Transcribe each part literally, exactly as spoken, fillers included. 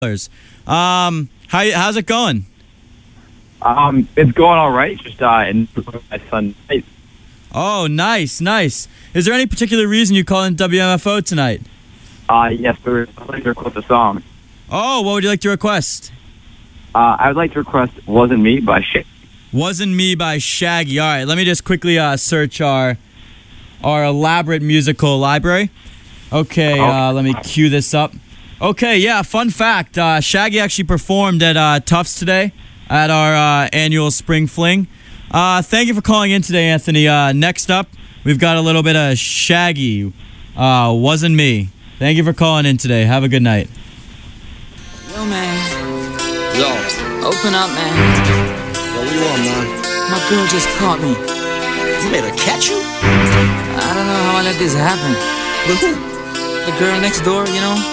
Um, how how's it going? Um, it's going all right. Just uh, in my son. Oh, nice, nice. Is there any particular reason you calling W M F O tonight? Uh, yes, there is. I'd like to request a song. Oh, what would you like to request? Uh, I would like to request "Wasn't Me" by Shaggy. "Wasn't Me" by Shaggy. All right, let me just quickly uh, search our our elaborate musical library. Okay, uh, let me cue this up. Okay, yeah, fun fact. Uh, Shaggy actually performed at uh, Tufts today at our uh, annual Spring Fling. Uh, thank you for calling in today, Anthony. Uh, next up, we've got a little bit of Shaggy. Uh, "Wasn't Me." Thank you for calling in today. Have a good night. Yo, man. Yo. Open up, man. Yo, what you want, man? My girl just caught me. You made her catch you? I don't know how I let this happen. With who? The girl next door, you know?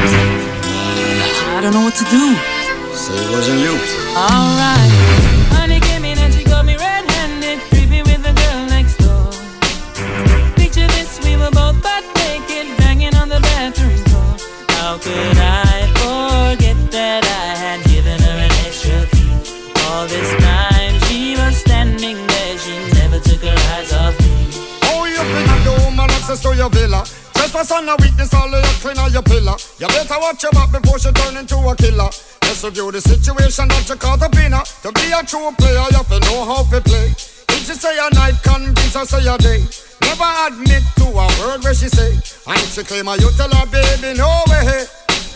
I don't know what to do. Say it wasn't you. Alright. Honey came in and she got me red-handed, creepy with the girl next door. Picture this, we were both butt naked, banging on the bathroom floor. How could I forget that I had given her an extra key? All this time she was standing there, she never took her eyes off me. Oh, you been at the woman access to your villa. Trespass on a weakness, all of your clean on your pillar. You better watch your back before she turn into a killer. Just review the situation that you caught up in her. To be a true player, you have to know how to play. If she say a night, convince her say a day. Never admit to a word where she say. And if she claim her, you tell her, baby, no way.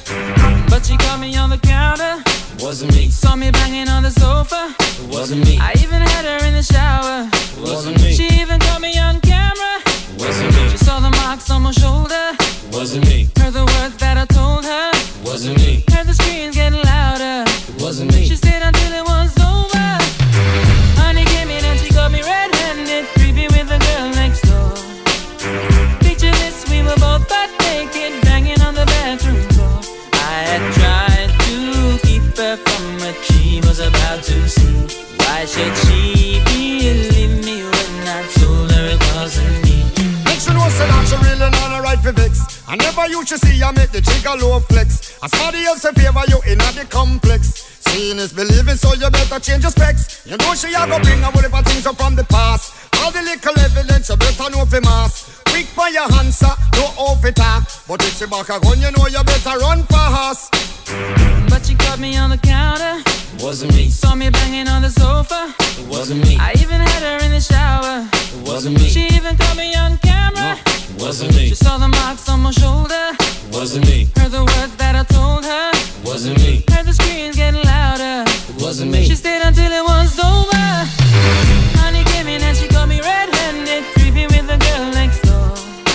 But she caught me on the counter. Wasn't me. Saw me banging on the sofa. Wasn't me. I even had her in the shower. Wasn't me. She even caught me on camera. Wasn't me. She saw the marks on my shoulder. Wasn't me. Heard the words that I told her. Wasn't me. Heard the screams getting louder. Wasn't me. She stayed until it was over. Honey came in and she got me red-handed, creepy with the girl next door. Picture this, we were both butt naked, banging on the bathroom floor. I had tried to keep her from what she was about to see. Why should she believe me when I told her it wasn't me? Make she know say that she really not a right for vex. I never used to see her make the trigger low flex. As somebody else in favor you in the complex. Seeing is believing, so you better change your specs. You know she a go bring a whole heap of things up from the past. All the little evidence you better know for mass. Quick for your answer, no off it talk. But if she back a gun, you know you better run fast. But she caught me on the counter. Wasn't me. Saw me banging on the sofa. It wasn't me. I even had her in the shower. It wasn't me. She even caught me on camera. No, it wasn't me. She saw the marks on my shoulder. It wasn't me. Heard the words that I told her. It wasn't me. Heard the screams getting louder. It wasn't me. She stayed until it was over. Honey came in and she got me red-handed, creepy with the girl next door.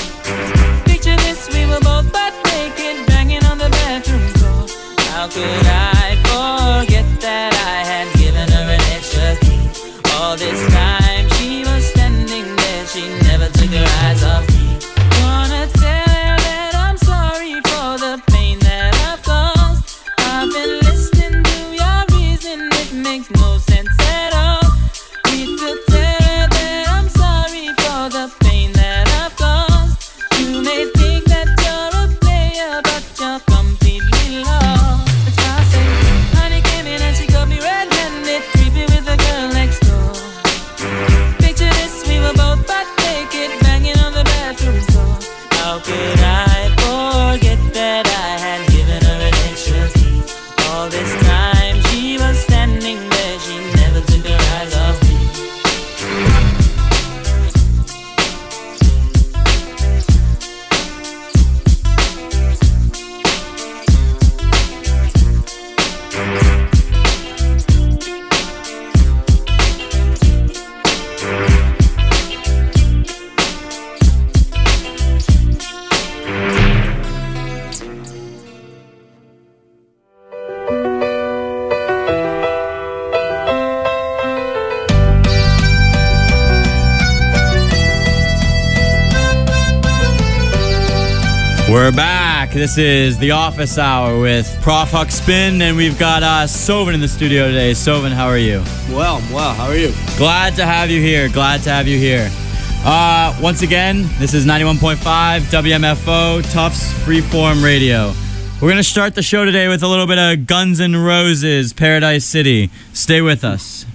Picture this, we were both butt naked, banging on the bathroom floor. How could I forget that I had given her an extra key? All this time she was standing there, she never took her eyes off me. Wanna tell her that I'm sorry for the pain that I've caused. I've been listening to your reason, it makes no sense at all. Need to tell her that I'm sorry for the pain that I've caused. You may think that you're a player, but you're completely lost. That's why I say, honey came in and she got me red-handed, creepy with the girl next door. Picture this, we were both butt naked, banging on the bathroom floor. How could I forget that I had given her an extra key? All this time she was standing there, she never took her eyes off me. We're back. This is The Office Hour with Prof Huck Spin, and we've got uh, Sovin in the studio today. Sovin, how are you? Well, well, how are you? Glad to have you here. Glad to have you here. Uh, once again, this is ninety-one point five W M F O, Tufts Freeform Radio. We're going to start the show today with a little bit of Guns N' Roses, Paradise City. Stay with us.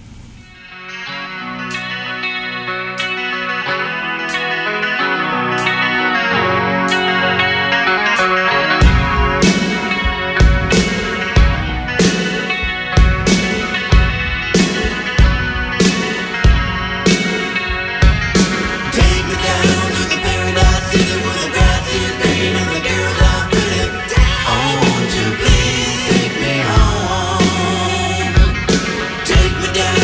Take me down.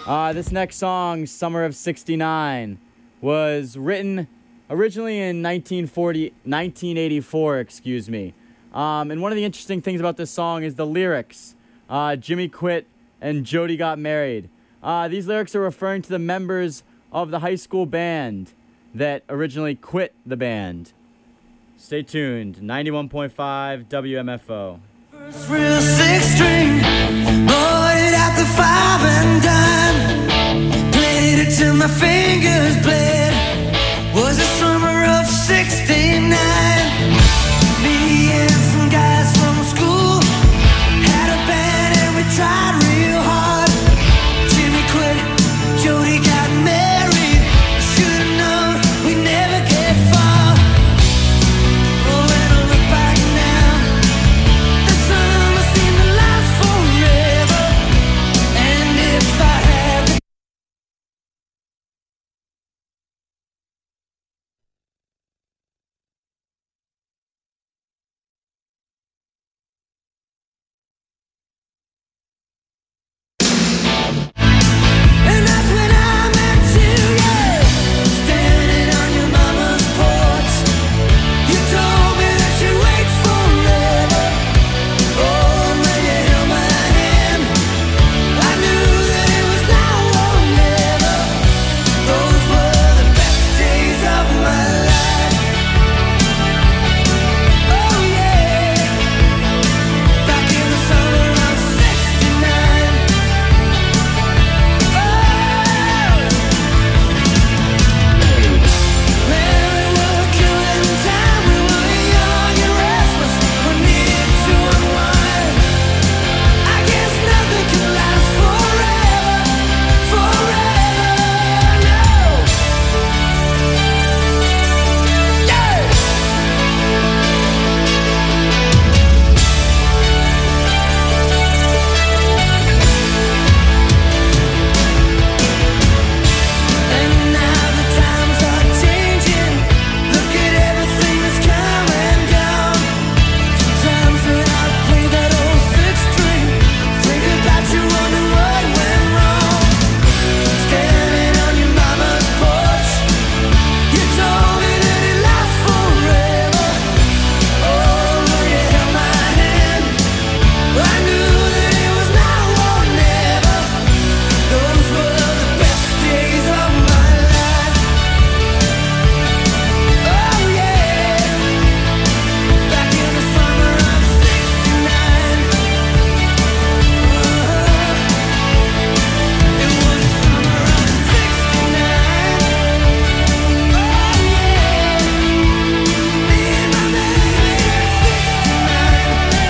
Uh, this next song, Summer of sixty-nine, was written originally in nineteen forty, nineteen eighty-four, excuse me. Um, and one of the interesting things about this song is the lyrics. Uh, Jimmy quit and Jody got married. Uh, these lyrics are referring to the members of the high school band that originally quit the band. Stay tuned. ninety-one point five W M F O. First real six string, bought it at the five and dime. Played it till my fingers bled. Was the summer of sixty-nine. Me and some guys from school had a band and we tried real hard. Jimmy quit, Jody got married. Should've known we'd never get far. Oh, when I look back now, the summer seemed to last forever. And if I had the And that's when I met you, yeah. Standing on your mama's porch. You told me that you'd wait forever. Oh, when you held my hand, I knew that it was now or never. Those were the best days of my life. Oh, yeah. Back in the summer of sixty-nine. Man, we were killing time. We were young and restless. We needed to unwind. I guess nothing can last forever, forever, no. Yeah. And now the times are changing. Look at everything that's come and gone. Sometimes when I play that old six string, think about you, wonder what went wrong. Standing on your mama's porch, you told me that it lasts forever. Oh, when you held my hand, I knew that it was now or never. Those were the best days of my life. Oh, yeah. Back in the summer of sixty-nine. It was the summer of sixty-nine. Oh, yeah. Me and my baby at sixty-nine.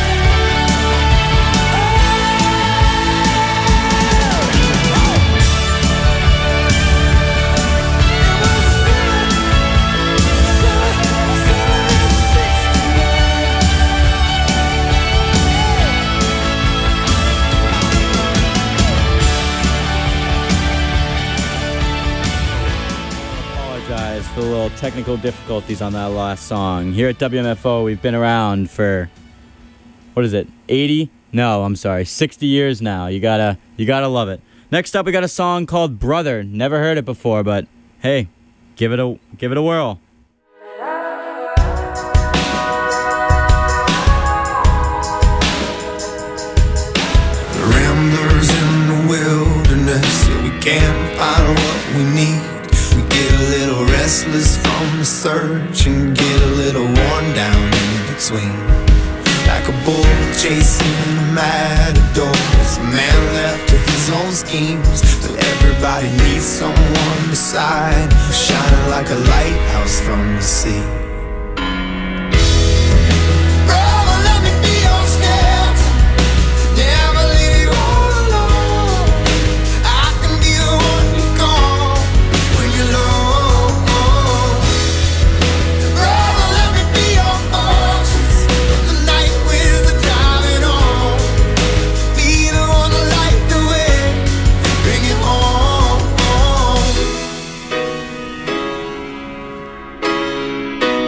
Apologize for the little technical difficulties on that last song. Here at W M F O, we've been around for, what is it, eighty? No, I'm sorry, sixty years now. You gotta, you gotta love it. Next up, we got a song called Brother. Never heard it before, but hey, give it a, give it a whirl. Ramblers in the wilderness, yeah, we can't find what we need. We get a little restless from the search and get a little worn down in between. Like a bull chasing a matador, as a man left to his own schemes. But everybody needs someone beside, shining like a lighthouse from the sea. Brother, let me be your shelter. Never leave you all alone. I can be the one you call when you're low. Brother, let me be your fortress. The night with the driving on. Be the one to light the way. Bring it home.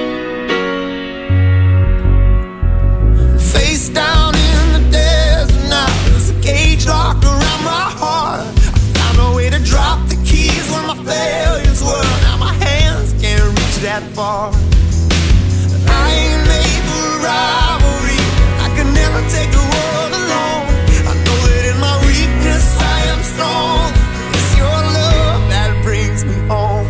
far. I ain't made for rivalry. I could never take the world alone. I know that in my weakness I am strong. It's your love that brings me home.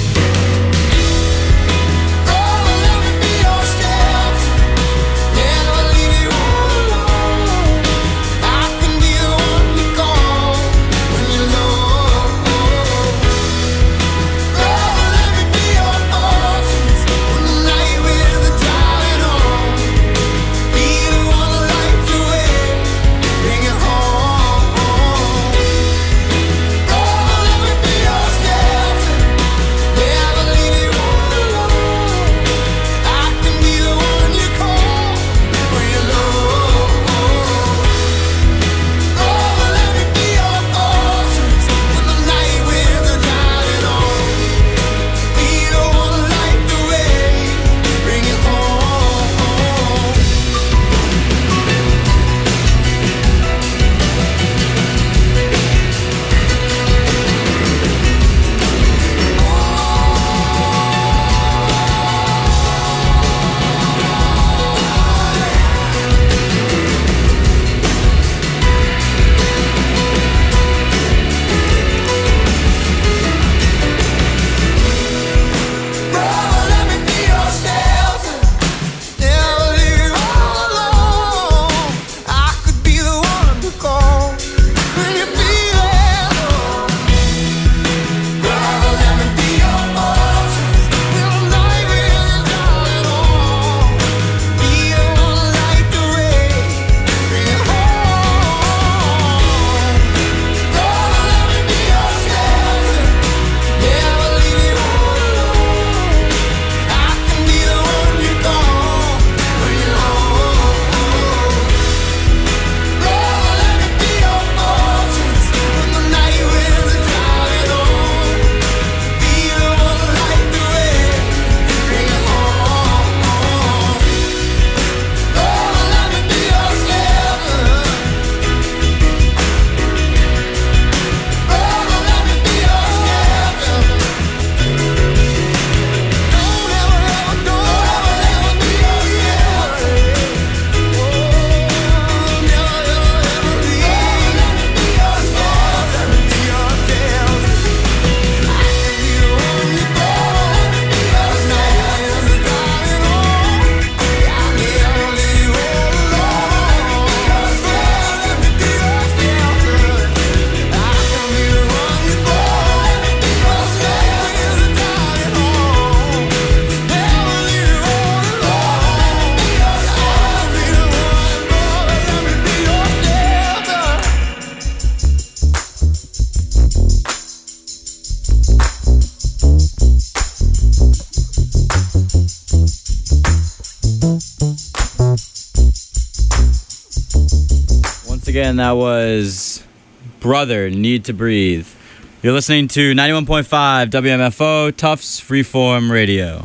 Again, that was Brother, Need to Breathe. You're listening to ninety-one point five W M F O, Tufts Freeform Radio.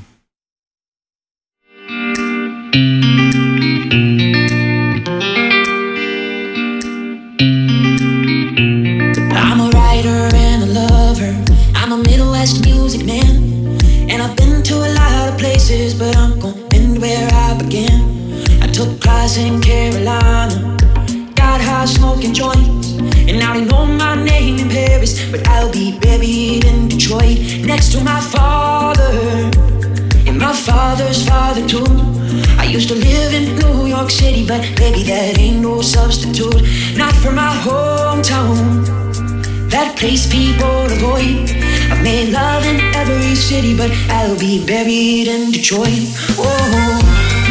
I'm a writer and a lover. I'm a Midwest music man. And I've been to a lot of places, but I'm gonna end where I began. I took class in Carolina, got high smoking joints, and now they know my name in Paris, but I'll be buried in Detroit next to my father, and my father's father too. I used to live in New York City, but baby, that ain't no substitute. Not for my hometown, that place people avoid. I've made love in every city, but I'll be buried in Detroit. Whoa.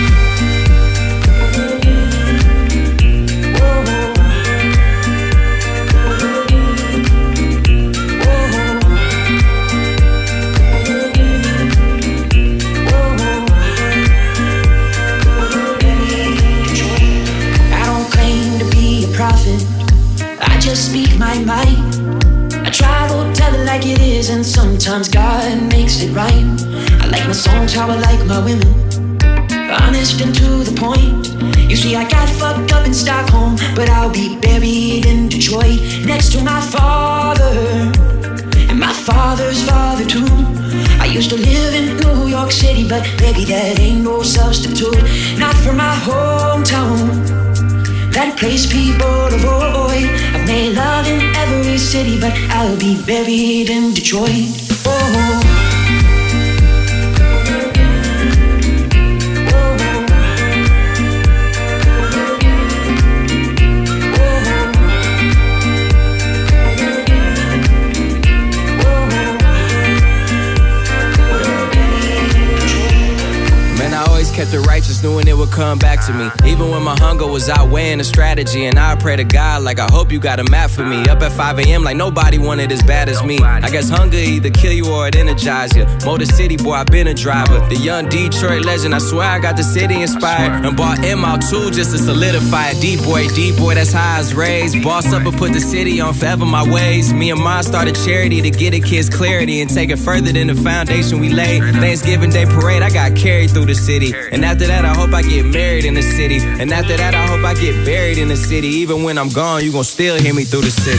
Speak my mind. I try to tell it like it is, and sometimes God makes it right. I like my songs how I like my women, honest and to the point. You see, I got fucked up in Stockholm, but I'll be buried in Detroit next to my father, and my father's father too. I used to live in New York City, city, but baby, that ain't no substitute. Not for my hometown, that place people avoid. I've made love in every city, but I'll be buried in Detroit. Oh. Kept it righteous, knowing it would come back to me. Even when my hunger was outweighing the strategy. And I pray to God like I hope you got a map for me. Up at five A M like nobody wanted as bad as me. I guess hunger either kill you or it energize you. Motor City boy, I been a driver. The young Detroit legend, I swear I got the city inspired. And bought M out too just to solidify it. D-boy, D-boy, that's how I was raised. Boss up and put the city on forever my ways. Me and mine started charity to get the kids clarity and take it further than the foundation we laid. Thanksgiving Day parade, I got carried through the city. And after that, I hope I get married in the city. And after that, I hope I get buried in the city. Even when I'm gone, you gon' still hear me through the city.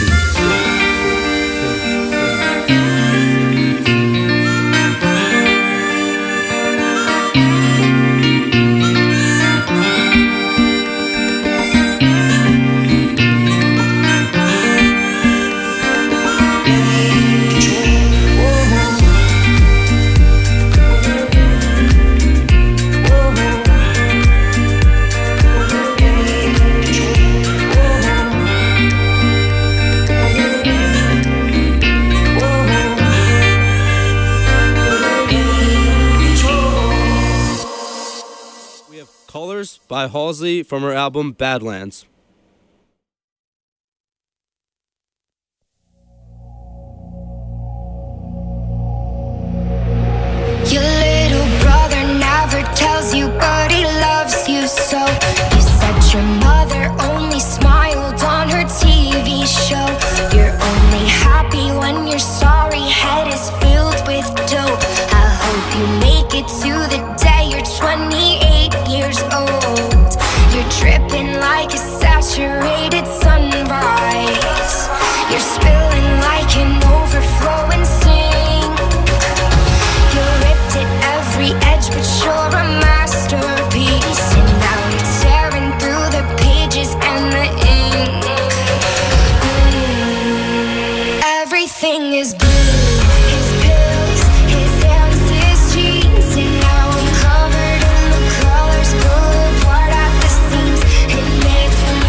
By Halsey from her album Badlands. Your little brother never tells you, but he loves you so. You said your mother only smiled on her T V show. You're only happy when your sorry head is filled with dough. I hope you make it to the day you're twenty-eight years old. You're dripping like a saturated sunrise. You're spilling like an overflowing sink. You're ripped at every edge, but you're a masterpiece. And now you're tearing through the pages and the ink. Mm. Everything is blue. His pills, his hands, his jeans. And now I'm covered in the colors, pulled apart at the seams. It makes me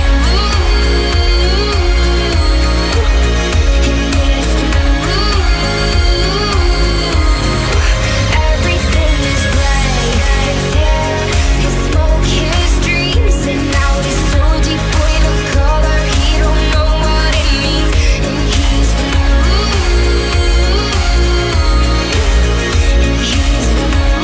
It makes me Everything is gray. His hair, his smoke, his dreams. And now he's so devoid of color, he don't know what it means. And he's blue. And he's blue.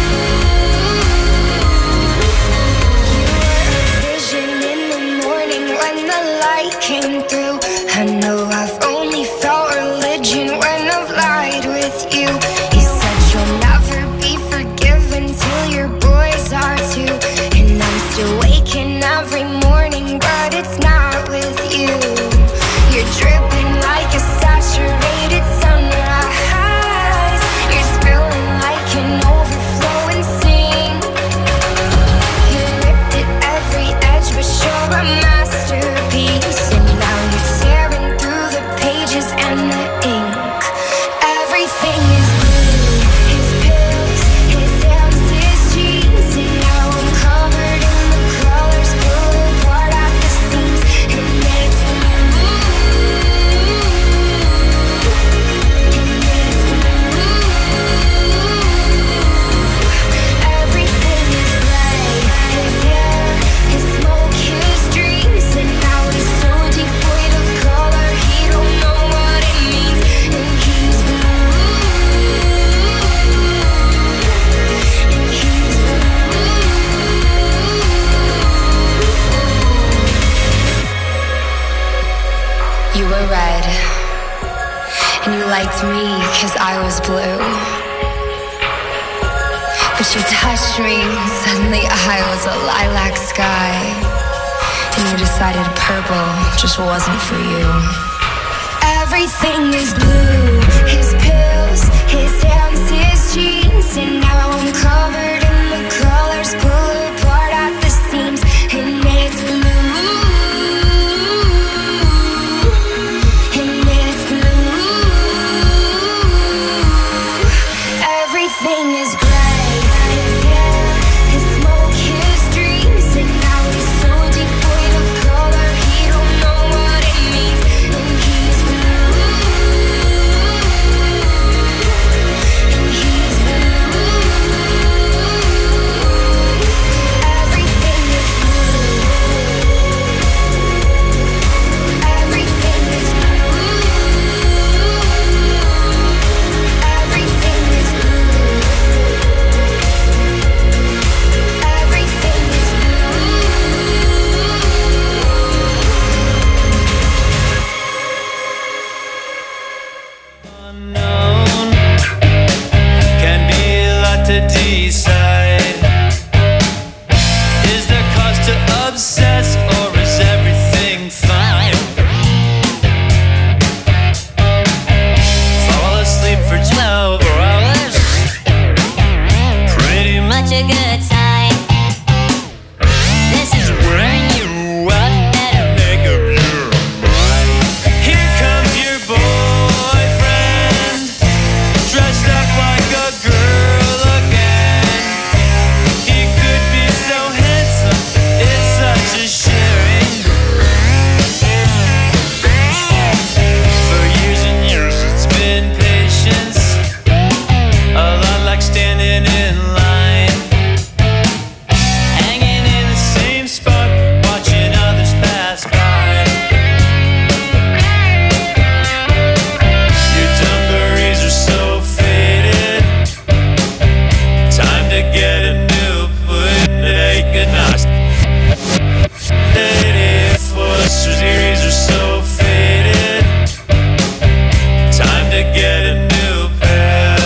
You were a vision in the morning when the light came through. I know I've only felt religion when I've lied with you. You said you'll never be forgiven till your boys are too. And I'm still waking every morning, but it's not with you. You're dripping like a saturated sunrise. You're spilling like an overflowing sink. You're ripped at every edge, but you're a masterpiece. And now you're tearing through the pages and the ink. Everything is blue. His pills, his hands, his jeans. And now I'm covered in the colors, pulled apart at the seams. It makes me It makes me Everything is gray. His hair, his smoke, his dreams. And now he's so devoid of color, he don't know what it means. And he's blue. And he's blue. You were red, and you liked me cause I was blue. But you touched me, suddenly I was a lilac sky. And you decided purple just wasn't for you. Everything is blue. His pills, his hands, his jeans. And now I'm covered unknown can be a lot to decide. Is there cause to obsess, or is everything fine? Fall asleep for twelve hours, pretty much a good time. This is when you up, better make up your mind. Here comes your boyfriend, dressed up like a girl again. He could be so handsome, it's such a shame. For years and years it's been patience, a lot like standing in line, hanging in the same spot, watching others pass by. Your dungarees are so faded, time to get a new put. Make a nice native Foster's are so faded, time to get a new pair.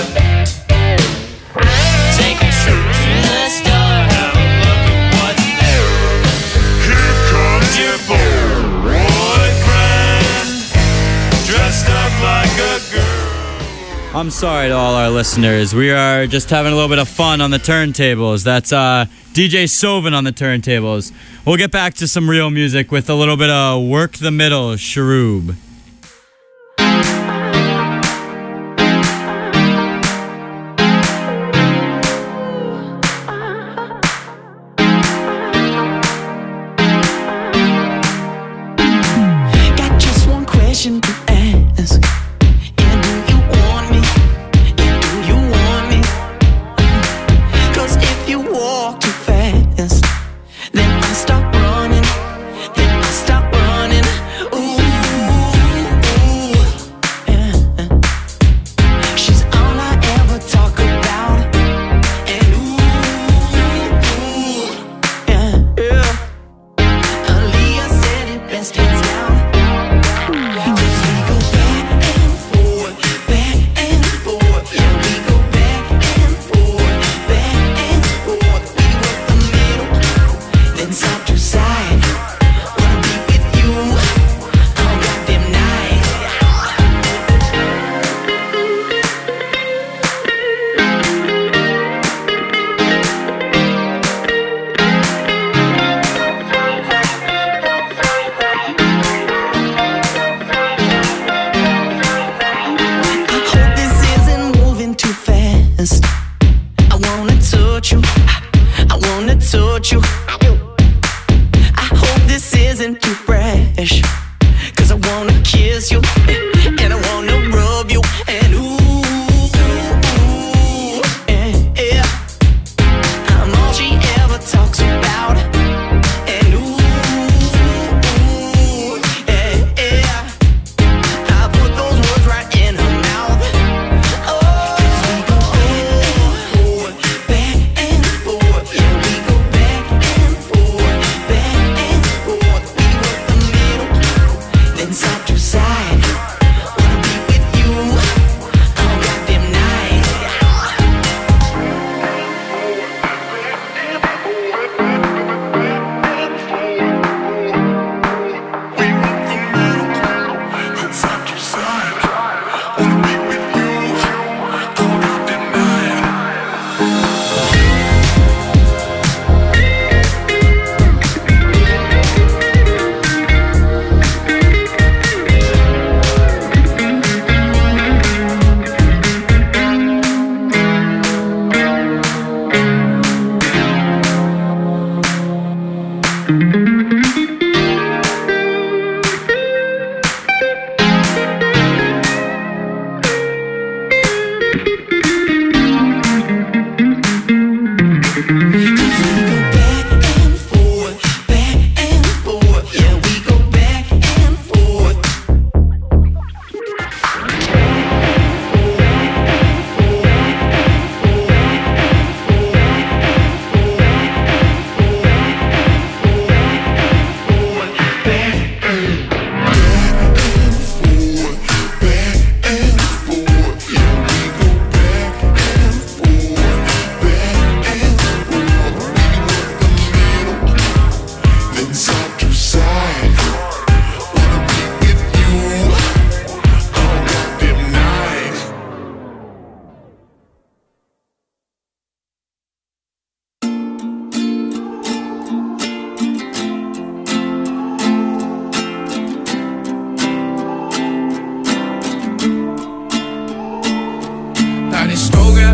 Take a trip to the store, have a look at what's there. Here comes your boyfriend, dressed up like a girl. I'm sorry to all our listeners. We are just having a little bit of fun on the turntables. That's uh, D J Sovin on the turntables. We'll get back to some real music with a little bit of Work the Middle, Sharoob. Got just one question to ask. Yeah, do you want me? Yeah, do you want me? Cause if you walk too fast, then I stop running. Then I stop running. Ooh,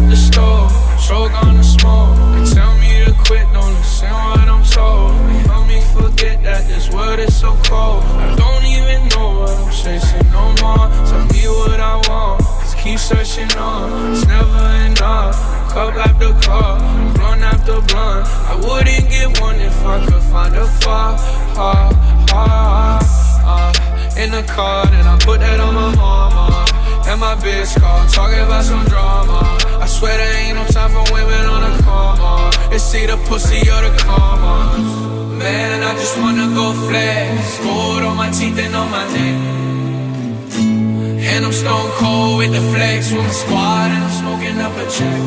the stove, choke on the smoke. They tell me to quit, don't listen what I'm told. They help me forget that this world is so cold. I don't even know what I'm chasing no more. Tell me what I want, just keep searching on. It's never enough, cup after cup, blunt after blunt. I wouldn't get one if I could find a far, ha, ha, ha. In the car, then I put that on my mama. And my bitch called, talking about some drama. I swear there ain't no time for women on the coma. It's either pussy or the karma. Man, I just wanna go flex. Gold on my teeth and on my neck. And I'm stone cold with the flex. With my squad and I'm smoking up a check.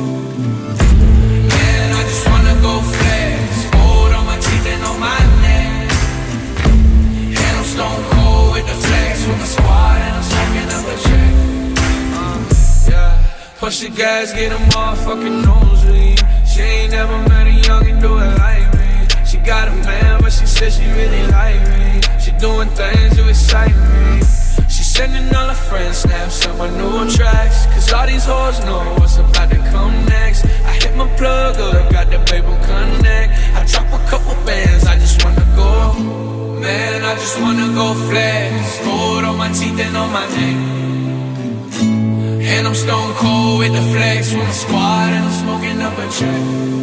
Man, I just wanna go flex. Gold on my teeth and on my neck. And I'm stone cold with the flex. With my squad and I'm smoking up a check. Push the gas, get a motherfucking nosebleed. She ain't never met a youngin' do it like me. She got a man, but she said she really like me. She doing things to excite me. She sending all her friends snaps on my new tracks. Cause all these hoes know what's about to come next. I hit my plug up, got the baby connect. I drop a couple bands, I just wanna go. Man, I just wanna go flex. Gold on my teeth and on my neck. And I'm stone cold with the flex. With my squad and I'm smoking up a check.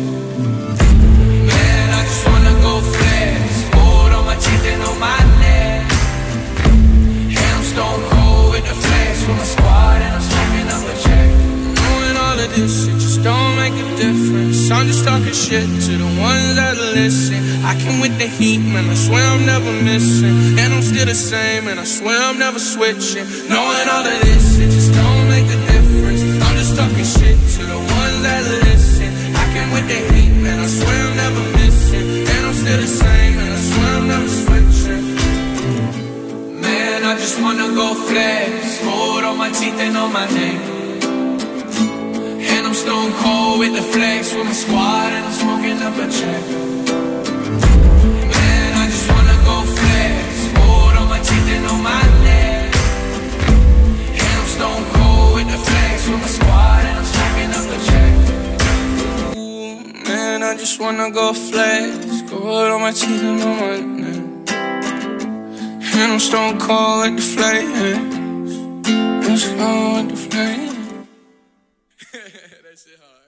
Man, I just wanna go flex. Gold on my teeth and on my neck. And I'm stone cold with the flex. With my squad and I'm smoking up a check. Knowing all of this, it just don't make a difference. I'm just talking shit to the ones that listen. I came with the heat, man, I swear I'm never missing. And I'm still the same, and I swear I'm never switching. Knowing all of this, it just don't make a difference. I'm just talking shit to the ones that listen. I came with the heat, man, I swear I'm never missing. And I'm still the same, and I swear I'm never switching. Man, I just wanna go flex. Gold on my teeth and on my neck. And I'm stone cold with the flex. With my squad and I'm smoking up a check. Man, I just wanna go flex. Gold on my teeth and on my neck. And I'm stone cold with the flex. With my squad and I'm smoking up a check. Ooh, man, I just wanna go flex. Gold on my teeth and on my neck. And I'm stone cold with the flex. I'm stone with the flex. That shit hard.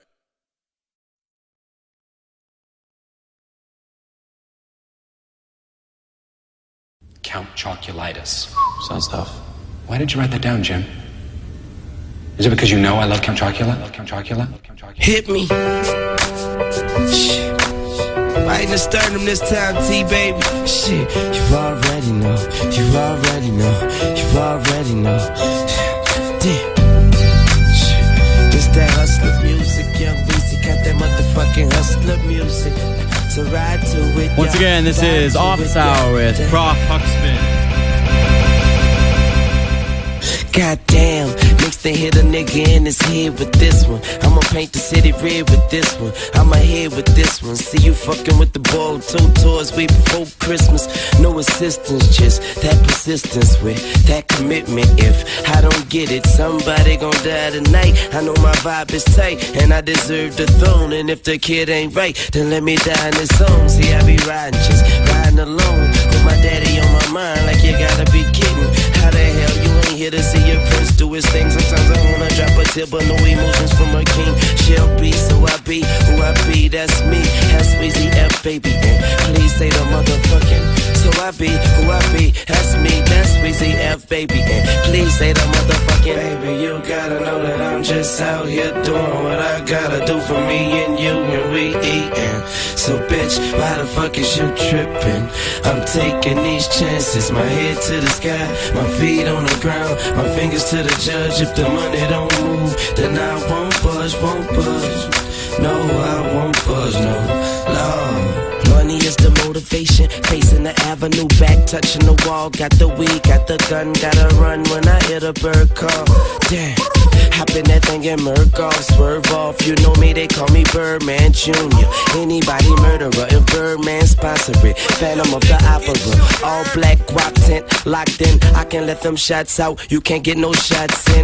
Count Chocolitis. Sounds tough. Why did you write that down, Jim? Is it because you know I love Count Chocula? Love Count Chocula? Love Count Chocula? Hit me. Shit. Right in the sternum this time, T, baby. Shit, you already know. You already know. You already know. Damn. It's that hustler music, young Weezy got that motherfucking hustler music. So ride to it. Once again, this is Office Hour with Prof Huckspin. Goddamn, next they hit a nigga in his head with this one. I'ma paint the city red with this one. I'ma head with this one. See you fucking with the ball, two tours way before Christmas. No assistance, just that persistence with that commitment. If I don't get it, somebody gon' die tonight. I know my vibe is tight, and I deserve the throne. And if the kid ain't right, then let me die in this song. See, I be riding, just riding alone with my daddy on my mind, like you gotta be kidding. How the hell you ain't here to see your prince do his thing? Sometimes I wanna drop a tip, but no emotions from a king. She'll be, so I be who I be. That's me, that's Weezy F, baby. And please say the motherfucking. So I be who I be. That's me, that's Weezy F, baby. And please say the motherfucking. Baby, you gotta know that I'm just out here doing what I gotta do for me and you, and we eatin'. So bitch, why the fuck is you trippin'? I'm taking these chances, my head to the sky, my feet on the ground, my fingers to the judge. If the money don't move, then I won't budge, won't budge. No, I won't budge, no, Lord. Money is the motivation, facing the avenue, back touching the wall. Got the weed, got the gun, gotta run when I hear the bird call. Damn, hop in that thing and murk off, swerve off. You know me, they call me Birdman Junior Anybody murderer, if Birdman sponsor it. Phantom of the Opera, all black guap tent, locked in. I can let them shots out, you can't get no shots in.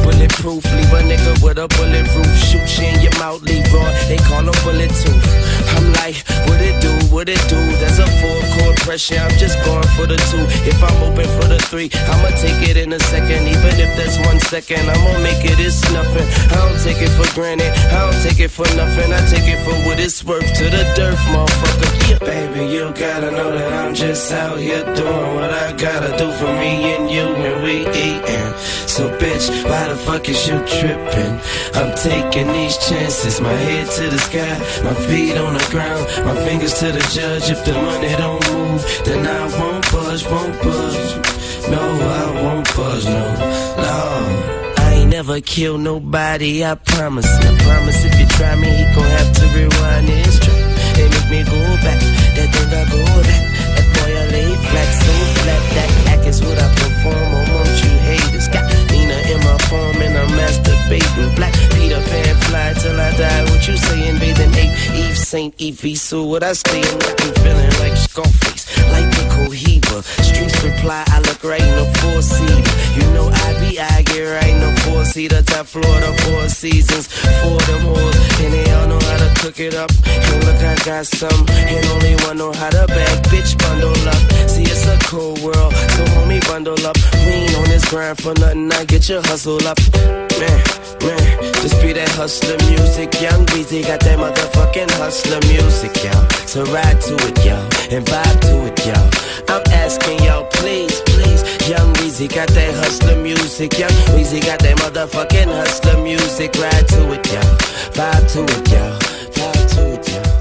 bulletproof. Leave a nigga with a bullet roof. Shoot you in your mouth, leave raw. They call them bullet tooth. I'm like, what it do, what it do? There's a full chord pressure, I'm just going for the two. If I'm open for the three, I'ma take it in a second. Even if that's one second, I'ma make it, it's nothing. I don't take it for granted, I don't take it for nothing. I take it for what it's worth to the dirt, motherfucker. Yeah. Baby, you gotta know that I'm just out here doing what I gotta do for me and you when we eatin'. So bitch, why the fuck is you trippin'? I'm taking these chances, my head to the sky, my feet on the ground, my fingers to the judge. If the money don't move, then I won't budge, won't budge. No, I won't budge, no, no. I ain't never killed nobody, I promise. I promise if you try me, he gon' have to rewind his track and make me go back. That thing I go back, that boy I lay flat, so flat. That act is what I perform amongst you haters. Got Nina in my palm and I'm masturbating. Black Peter Pan fly till I die. What you saying, bathing eight Eve Saint Evie? So what I stay in, I be feeling like Scarface, like the Cohiba. Streets reply, I look right in the four seat. You know I be I get right in the four seater, top floor, the four seasons, four them hoes, and they all know how to cook it up. And look, I got some, and only one know how to bag, bitch, bundle up. See, it's a cold world, so homie, bundle up. We ain't on this grind for nothing, I get your hustle up. Man, man, just be that hustler music. Young Weezy got that motherfucking hustler music, y'all. So ride to it, y'all, and vibe to it, y'all. I'm asking y'all, please, please. Young Weezy got that hustler music. Young Weezy got that motherfucking hustler music. Ride to it, y'all, vibe to it, y'all, vibe to it, y'all.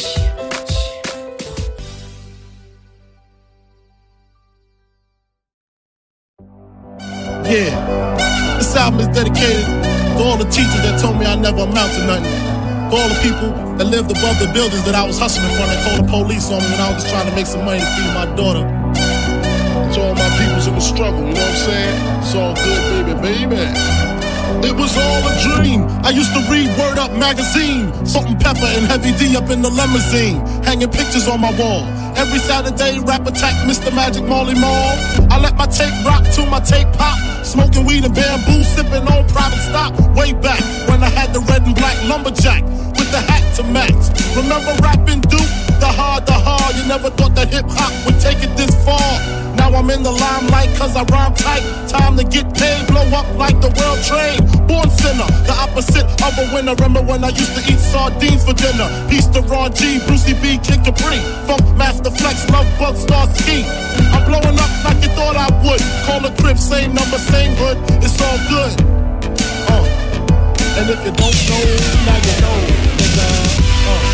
Yeah, this album is dedicated to all the teachers that told me I never amount to nothing. To all the people that lived above the buildings that I was hustling from, that called the police on me when I was just trying to make some money to feed my daughter. To all my peoples in the struggle, you know what I'm saying? It's all good, baby, baby. It was all a dream. I used to read Word Up magazine, Salt and Pepper and Heavy D up in the limousine, hanging pictures on my wall. Every Saturday, rap attack, Mister Magic Marley Marl. I let my tape rock till my tape pop, smoking weed and bamboo, sipping on private stock. Way back when I had the red and black lumberjack with the hat to match. Remember rapping Duke? The hard, the hard. You never thought that hip hop would take it this far. Now I'm in the limelight cause I rhyme tight. Time to get paid, blow up like the world trade. Born sinner, the opposite of a winner. Remember when I used to eat sardines for dinner? Peace to Ron G, Brucey B, Kid Capri, Funk Master Flex, Love Bug, Star Ski. I'm blowing up like you thought I would. Call a crib, same number, same hood. It's all good. Uh. And if you don't know, now you know, nigga. Uh.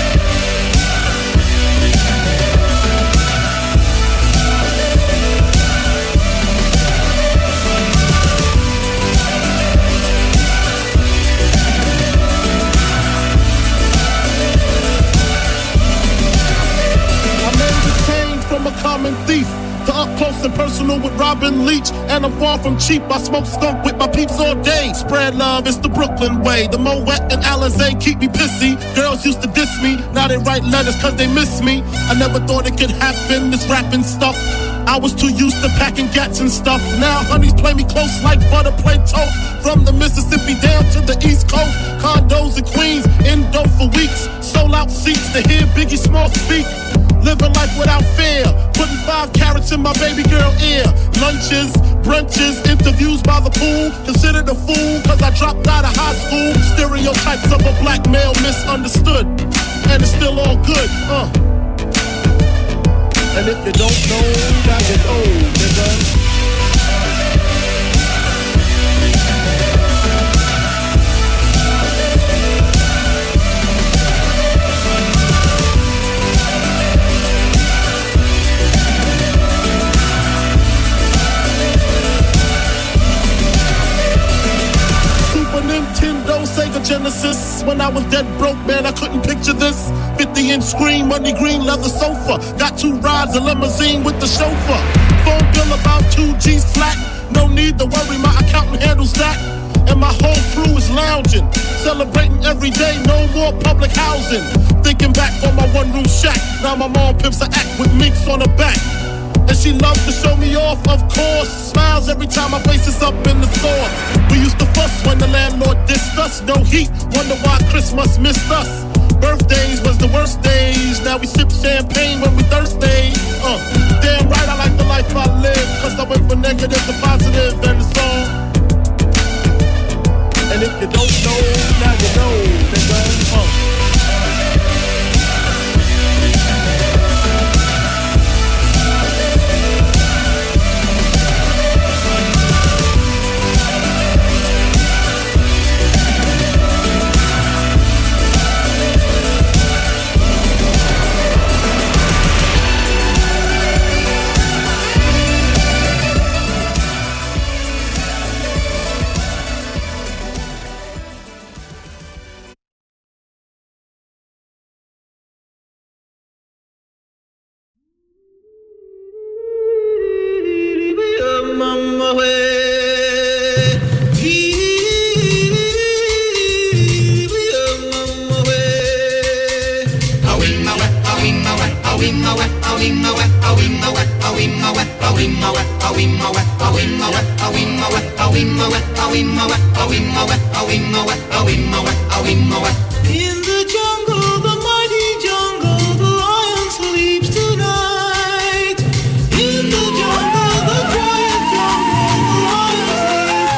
From a common thief to up close and personal with Robin Leach. And I'm far from cheap, I smoke skunk with my peeps all day. Spread love, it's the Brooklyn way. The Moet and Alizé keep me pissy. Girls used to diss me, now they write letters cause they miss me. I never thought it could happen, this rapping stuff. I was too used to packing gats and stuff. Now honeys play me close like butter play toast. From the Mississippi down to the East Coast, condos in Queens, indo for weeks. Sold out seats to hear Biggie Small speak. Living life without fear, putting five carats in my baby girl ear. Lunches, brunches, interviews by the pool. Considered a fool cause I dropped out of high school. Stereotypes of a black male misunderstood, and it's still all good, uh. And if you don't know, now you know, nigga. Nintendo, Sega Genesis. When I was dead broke, man, I couldn't picture this. fifty inch screen, money green leather sofa. Got two rides, a limousine with the chauffeur. Phone bill about two G's flat. No need to worry, my accountant handles that. And my whole crew is lounging, celebrating every day, no more public housing. Thinking back on my one room shack. Now my mom pimps a act with minks on her back. And she loves to show me off, of course. Smiles every time my face is up in the store. We used to fuss when the landlord dissed us. No heat, wonder why Christmas missed us. Birthdays was the worst days. Now we sip champagne when we thirsty. Uh, damn right I like the life I live. Cause I went from negative to positive and it's on. And if you don't know, now you know, nigga. Uh. In the jungle, the mighty jungle, the lion sleeps tonight. In the jungle, the quiet jungle, the lion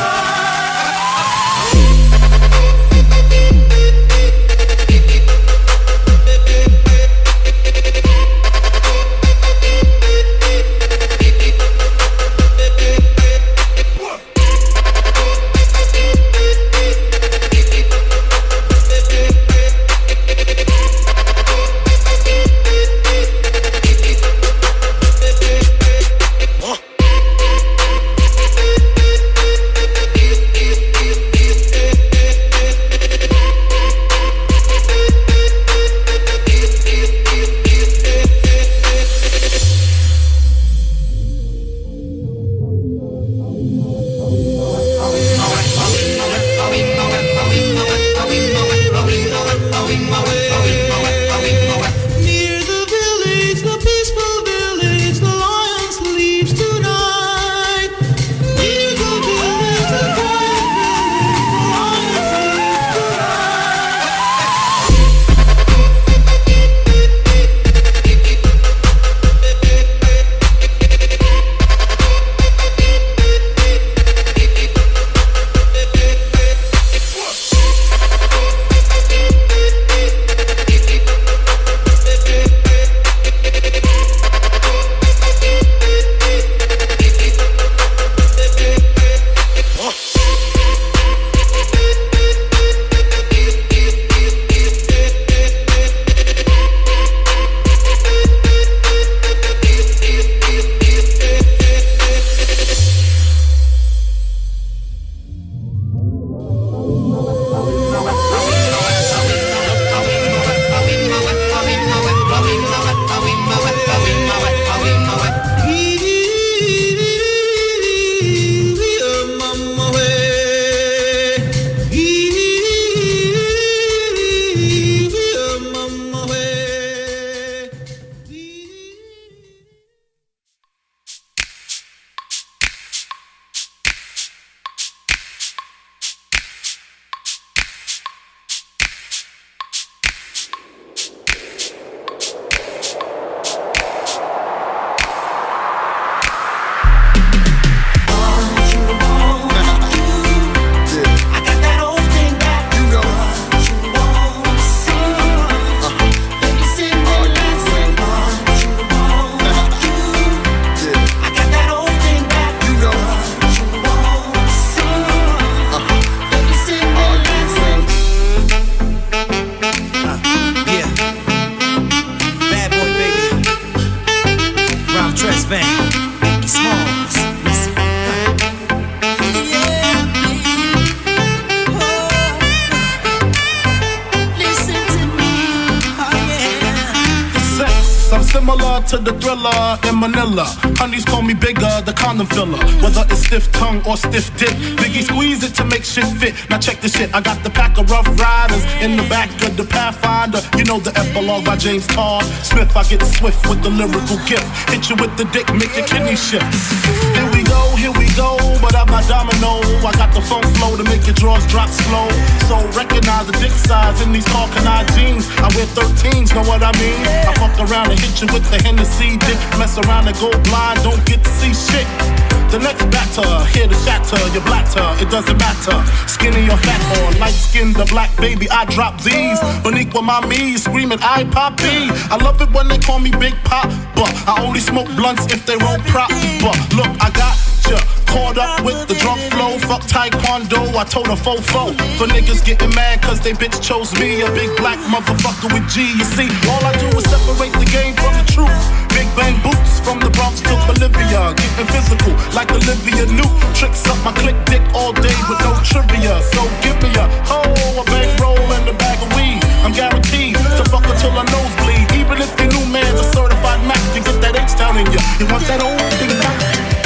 Similar to the Thriller in Manila. Honeys call me bigger, the condom filler. Whether it's stiff tongue or stiff dick, Biggie squeeze it to make shit fit. Now check this shit, I got the pack of Rough Riders in the back of the Pathfinder. You know the epilogue by James Todd Smith. I get swift with the lyrical gift. Hit you with the dick, make your kidney shift. Here we go, here we go, but I'm not domino. I got the funk flow to make your drawers drop slow. So recognize the dick size in these Calcanine jeans. I wear thirteens, know what I mean? I fuck around and hit you with the Hennessy dick. Mess around and go blind, don't get to see shit. The next batter, here to shatter your blatter, it doesn't matter. Skinny or fat or light skinned or black, baby, I drop these. Beneath my me, screaming, I poppy. I love it when they call me Big Pop, but I only smoke blunts if they roll prop. But look, I got ya caught up with the drunk flow. Fuck taekwondo, I told a fofo. For niggas getting mad cause they bitch chose me. A big black motherfucker with G. You see, all I do is separate the game from the truth. Big bang boots from the Bronx to Bolivia. Getting physical like Olivia Newt. Tricks up my click dick all day with no trivia. So give me a hoe, a bang roll and a bag of weed. I'm guaranteed to fuck until her nose bleed. Even if your new man's a certified Mac, you get that H down in you. You want that old thing back?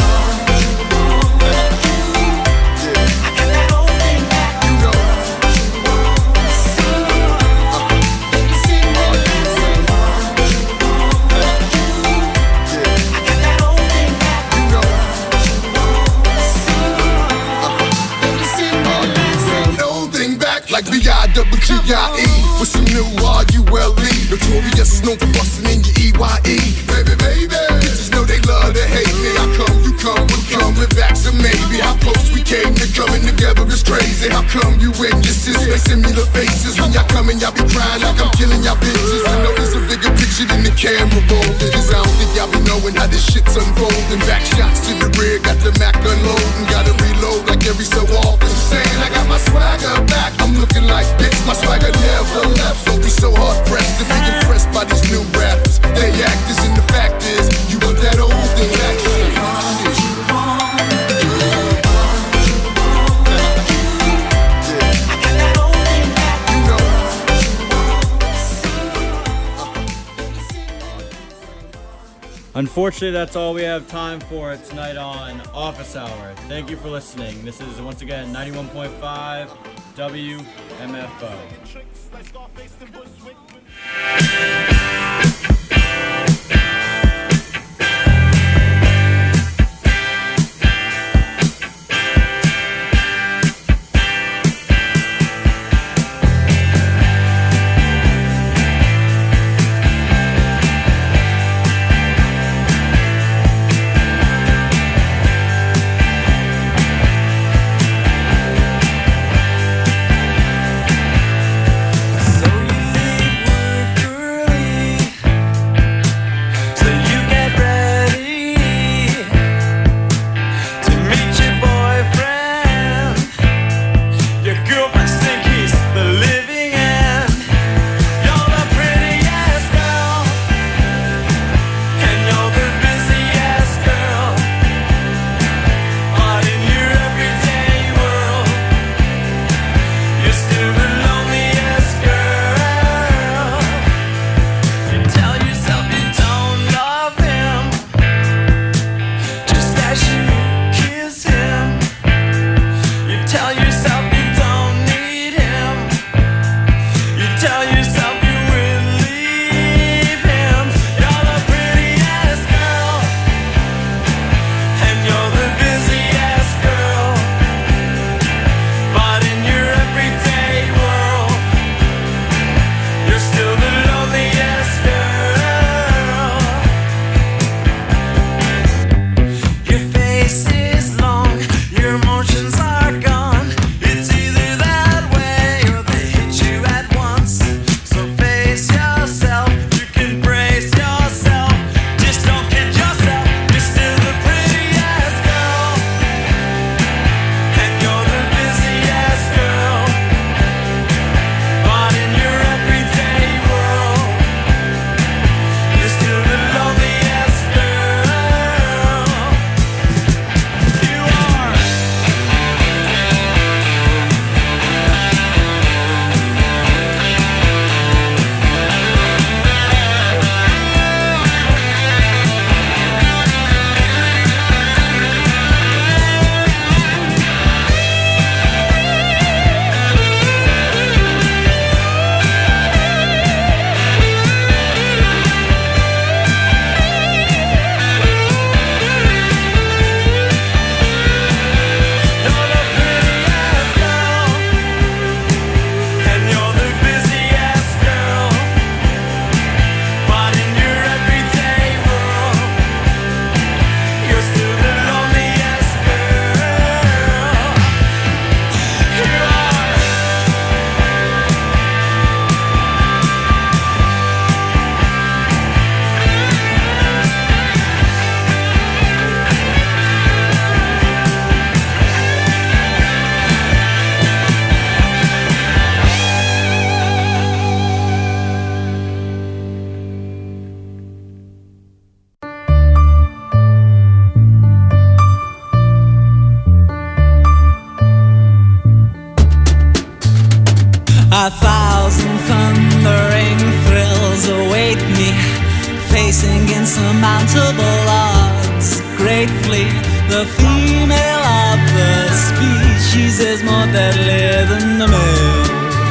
Like B I double G I E with some new R U L E. Notorious, known for bustin' in your E Y E. Baby, baby, bitches know they love to hate me. I come, you come, we coming back, so maybe how close we came to coming together is crazy. How come you witnesses make similar faces when y'all come and y'all be crying like I'm killing y'all bitches? I know there's a bigger picture than the camera roll. Cause I don't think y'all be knowing how this shit's unfolding. Back shots to the rear, got the Mac unloading, gotta reload like every so often. Saying I got my swagger back, I'm looking like bitch, my swagger never left. Don't be so hard pressed to be impressed by these new rappers. They actors and the fact is, you want that old thing back. Unfortunately, that's all we have time for tonight on Office Hour. Thank you for listening. This is, once again, ninety-one point five W M F O. Your face is long, your emotions are gone. A thousand thundering thrills await me, facing insurmountable odds. Gratefully, the female of the species is more deadly than the male.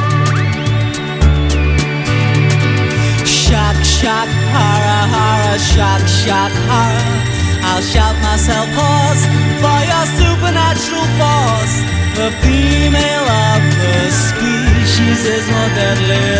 Shock, shock, horror, horror, shock, shock, horror. I'll shout myself hoarse for your supernatural force. The female of the species is more deadly